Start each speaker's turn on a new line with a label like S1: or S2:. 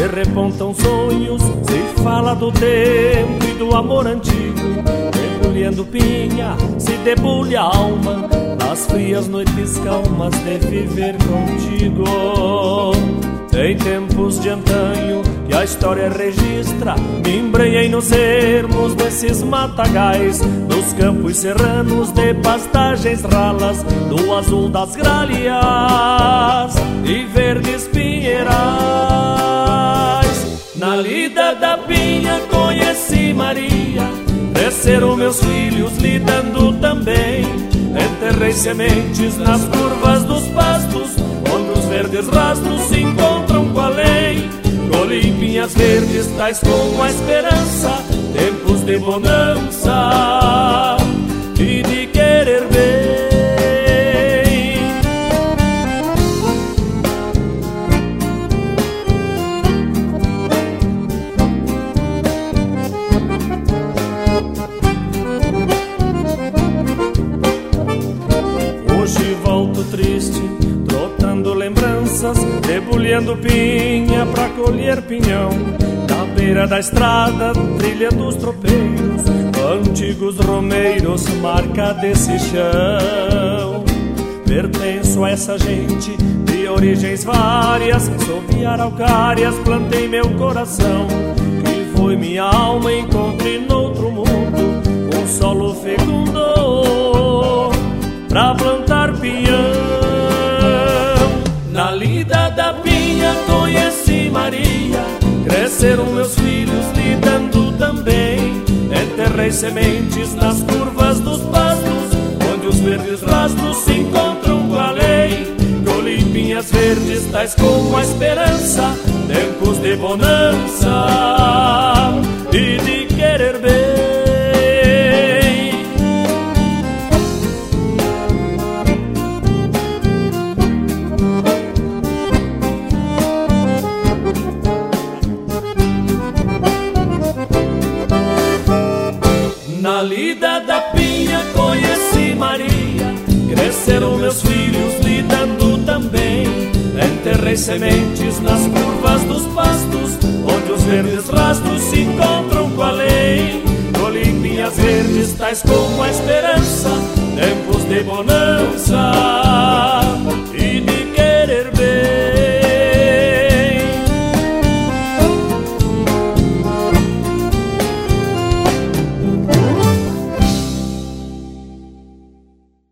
S1: se repontam sonhos, se fala do tempo e do amor antigo. Debulhando pinha, se debulha a alma, nas frias noites calmas de viver contigo. Em tempos de antanho que a história registra, me embrenhei nos ermos desses matagais, nos campos serranos de pastagens ralas, do azul das gralhas e verdes pinheirais. Na lida da pinha conheci Maria, cresceram meus filhos lidando também. Enterrei sementes nas curvas dos pastos, onde os verdes rastros se encontram com a lei. Colhi pinhas verdes tais como a esperança, tempos de bonança e de querer bem. Hoje volto triste, trotando lembranças, debulhando pinha pra colher pinhão. Na beira da estrada, trilha dos tropeiros, antigos romeiros, marca desse chão. Pertenço a essa gente de origens várias, sob araucárias plantei meu coração. Que foi minha alma, encontrei noutro mundo um solo fecundo pra plantar pinhão. Na lida da pinha conheci Maria, cresceram meus filhos lidando também. Enterrei sementes nas curvas dos pastos, onde os verdes rastros se encontram com a lei. Colhi pinhas verdes tais como a esperança, tempos de bonança e de querer bem. Na lida da pinha conheci Maria, cresceram meus filhos lidando também. Enterrei sementes nas curvas dos pastos, onde os verdes rastros se encontram com a lei. Colhi pinhas verdes tais como a esperança, tempos de bonança